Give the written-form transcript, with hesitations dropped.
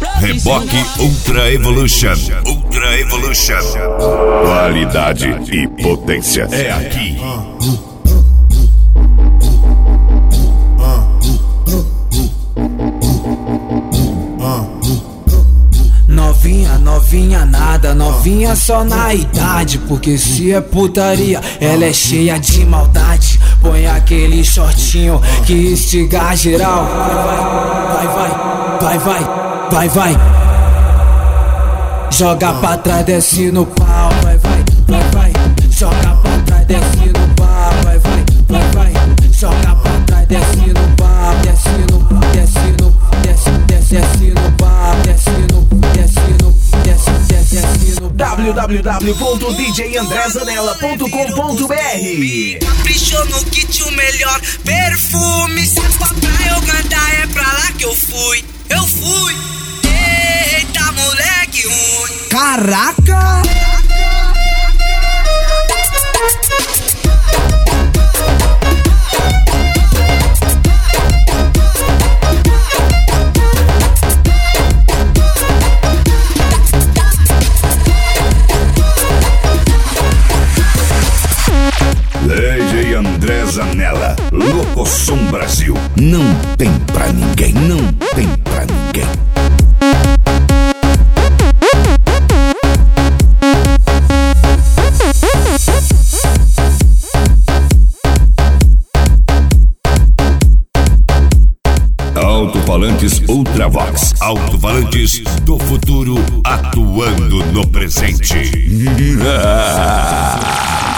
Reboque Ultra Evolution. Ultra Evolution. Qualidade e potência é aqui. Novinha, novinha nada, novinha só na idade. Porque se é putaria, ela é cheia de maldade. Põe aquele shortinho que instiga geral. Vai, vai, vai, vai, vai, vai. Joga pra trás, desce no pau. Vai, vai, vai, vai. Joga pra trás, desce no pau. Vai, vai, vai, vai. Joga pra trás, desce no pau. Desce no, desce no, desce, desce, desce no pau. Desce no, desce no, desce, desce, desce no www.djandrezanella.com.br. Caprichou no kit o melhor perfume. Se é pra eu cantar, é pra lá que eu fui. Eu fui. Eita, moleque ruim. Caraca! DJ André Zanella, Locosom Brasil. Não tem pra ninguém, não tem pra ninguém. Alto-falantes Ultravox. Alto-falantes do futuro atuando no presente.